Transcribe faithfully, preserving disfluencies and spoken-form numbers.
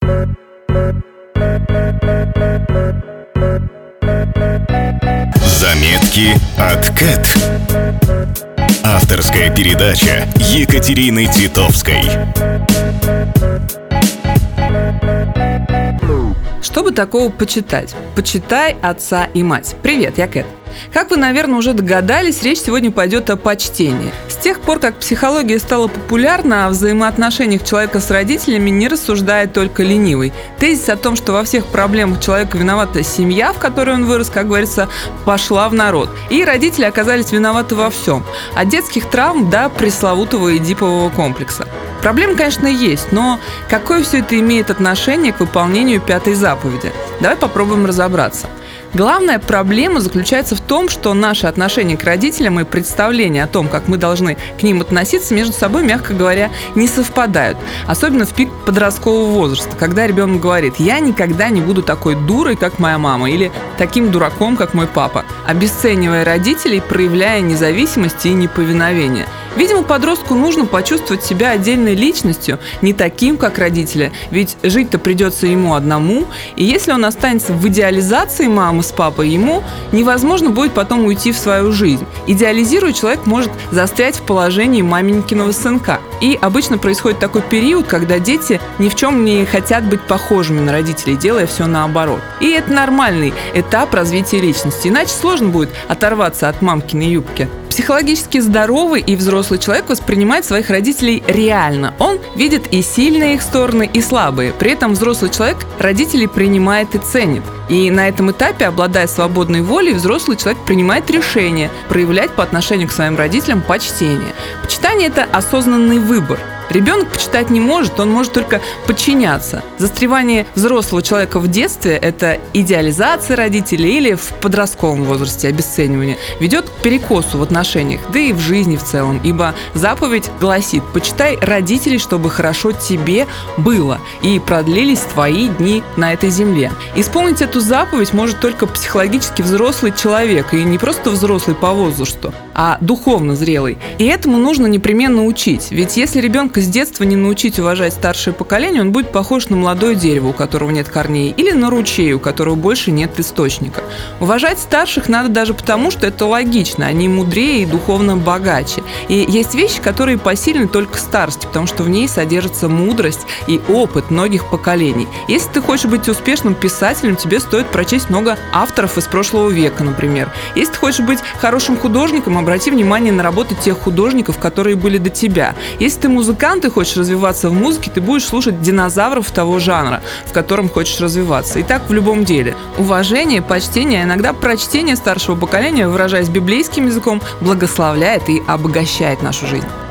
Заметки от Кэт. Авторская передача Екатерины Титовской. Что бы такого почитать? Почитай отца и мать. Привет, я Кэт. Как вы, наверное, уже догадались, речь сегодня пойдет о почтении. С тех пор, как психология стала популярна, о взаимоотношениях человека с родителями не рассуждает только ленивый. Тезис о том, что во всех проблемах человека виновата семья, в которой он вырос, как говорится, пошла в народ. И родители оказались виноваты во всем. От детских травм до пресловутого эдипового комплекса. Проблемы, конечно, есть, но какое все это имеет отношение к выполнению пятой заповеди? Давай попробуем разобраться. Главная проблема заключается в том, что наши отношения к родителям и представления о том, как мы должны к ним относиться, между собой, мягко говоря, не совпадают. Особенно в пик подросткового возраста, когда ребенок говорит: «Я никогда не буду такой дурой, как моя мама», или «таким дураком, как мой папа», обесценивая родителей, проявляя независимость и неповиновение. Видимо, подростку нужно почувствовать себя отдельной личностью, не таким, как родители, ведь жить-то придется ему одному, и если он останется в идеализации мамы с папой, ему невозможно будет потом уйти в свою жизнь. Идеализируя, человек может застрять в положении маменькиного сынка. И обычно происходит такой период, когда дети ни в чем не хотят быть похожими на родителей, делая все наоборот. И это нормальный этап развития личности, иначе сложно будет оторваться от мамкиной юбки. Психологически здоровый и взрослый человек воспринимает своих родителей реально. Он видит и сильные их стороны, и слабые. При этом взрослый человек родителей принимает и ценит. И на этом этапе, обладая свободной волей, взрослый человек принимает решение проявлять по отношению к своим родителям почтение. Почитание – это осознанный выбор. Ребенок почитать не может, он может только подчиняться. Застревание взрослого человека в детстве – это идеализация родителей или в подростковом возрасте обесценивание, ведет к перекосу в отношениях, да и в жизни в целом, ибо заповедь гласит: «Почитай родителей, чтобы хорошо тебе было и продлились твои дни на этой земле». Исполнить эту заповедь может только психологически взрослый человек, и не просто взрослый по возрасту, а духовно зрелый. И этому нужно непременно учить, ведь если ребенка с детства не научить уважать старшее поколение, он будет похож на молодое дерево, у которого нет корней, или на ручей, у которого больше нет источника. Уважать старших надо даже потому, что это логично, они мудрее и духовно богаче. И есть вещи, которые посильны только старости, потому что в ней содержится мудрость и опыт многих поколений. Если ты хочешь быть успешным писателем, тебе стоит прочесть много авторов из прошлого века, например. Если ты хочешь быть хорошим художником, обрати внимание на работы тех художников, которые были до тебя. Если ты музыкант, ты хочешь развиваться в музыке, ты будешь слушать динозавров того жанра, в котором хочешь развиваться. И так в любом деле. Уважение, почтение, а иногда прочтение старшего поколения, выражаясь библейским языком, благословляет и обогащает нашу жизнь.